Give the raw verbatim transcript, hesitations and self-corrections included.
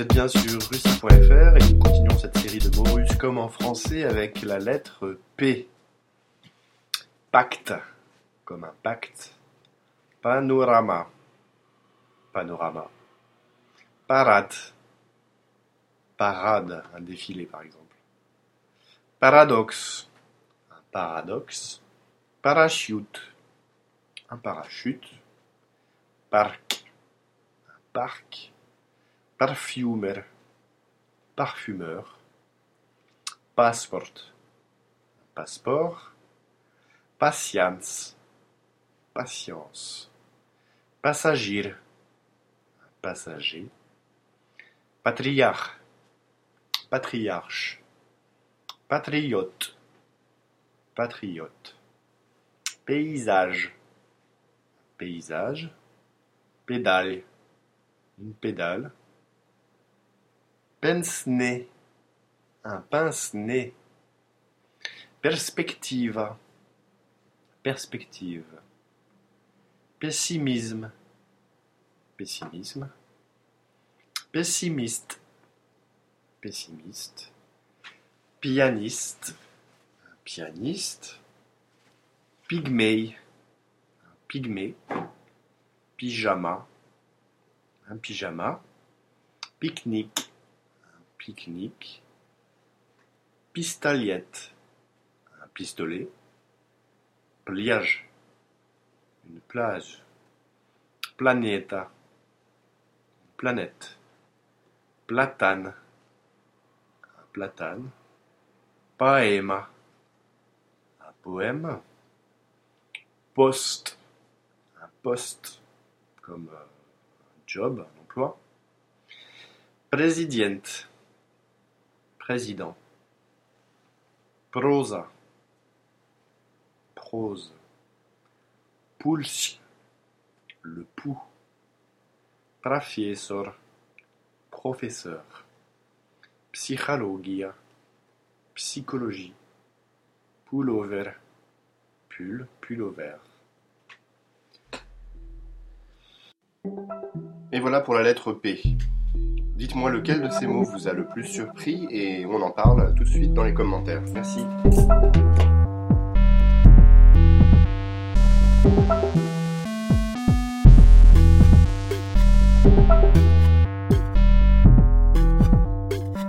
êtes bien sur russie point f r et nous continuons cette série de mots russes comme en français avec la lettre P. Pacte, comme un pacte. Panorama, panorama. Parade, parade, un défilé par exemple. Paradoxe, un paradoxe. Parachute, un parachute. Parc, un parc. Parfumer, parfumeur. Passport, un passeport. Patience, patience. Passager, un passager. Patriarche, patriarche. Patriote, patriote. Paysage, paysage. Pédale, une pédale. Pince-nez, un pince-nez. Perspective, perspective. Pessimisme, pessimisme. Pessimiste, pessimiste. Pianiste, un pianiste. Pygmée, un pygmée. Pyjama, un pyjama. Pique-nique, un pique-nique. Pistoliette, un pistolet. Pliage, une plage. Planeta, une planète. Platane, un platane. Poème, un poème. Poste, un poste, comme un job, un emploi. Présidiente, président. Prosa, prose. Pulse, le pouls. Professor, professeur. Psychologia, psychologie. Pullover, pull, pullover. Et voilà pour la lettre P. Dites-moi lequel de ces mots vous a le plus surpris et on en parle tout de suite dans les commentaires. Merci. Thank you.